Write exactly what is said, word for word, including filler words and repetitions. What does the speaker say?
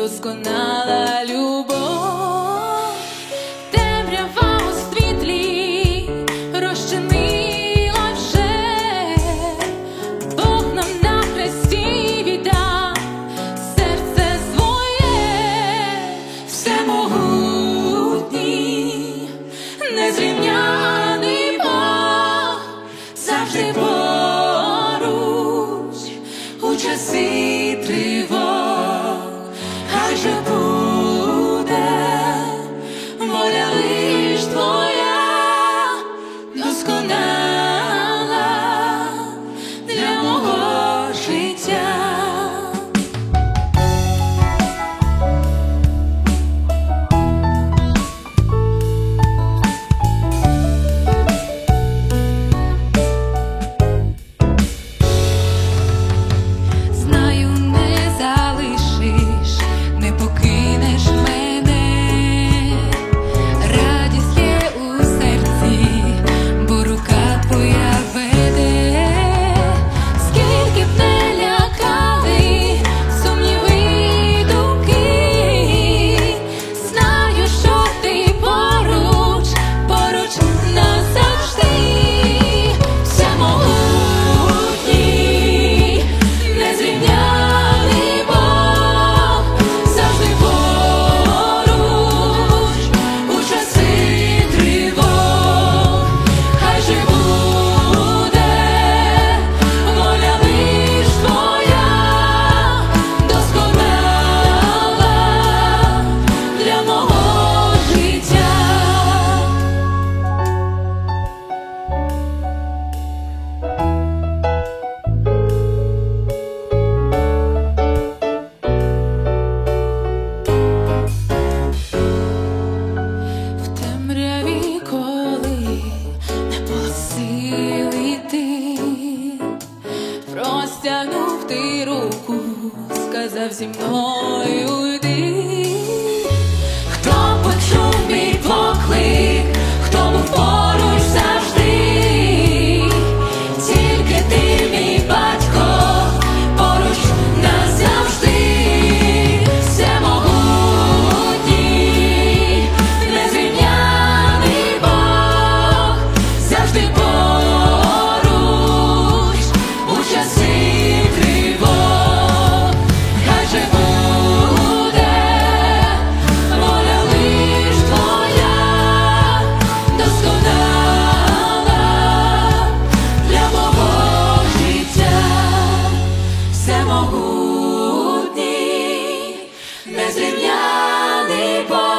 досконала любов. Темрява у світлі розчинила вже, Бог нам на хресті віддав серце своє. Всемогутній, незрівняний Бог, завжди поруч у часи тривог. Хай же буде воля лиш твоя, досконала для мого життя. Простягнув ти руку, сказав зі мною йди. Хто почув мій поклик, хто був поруч завжди, тільки ти, мій батько, поруч назавжди. Всемогутній, незрівняний Бог, завжди поруч у часи тривог. Хай же буде воля лиш твоя, досконала для мого життя. Всемогутній, незрівняний Бог.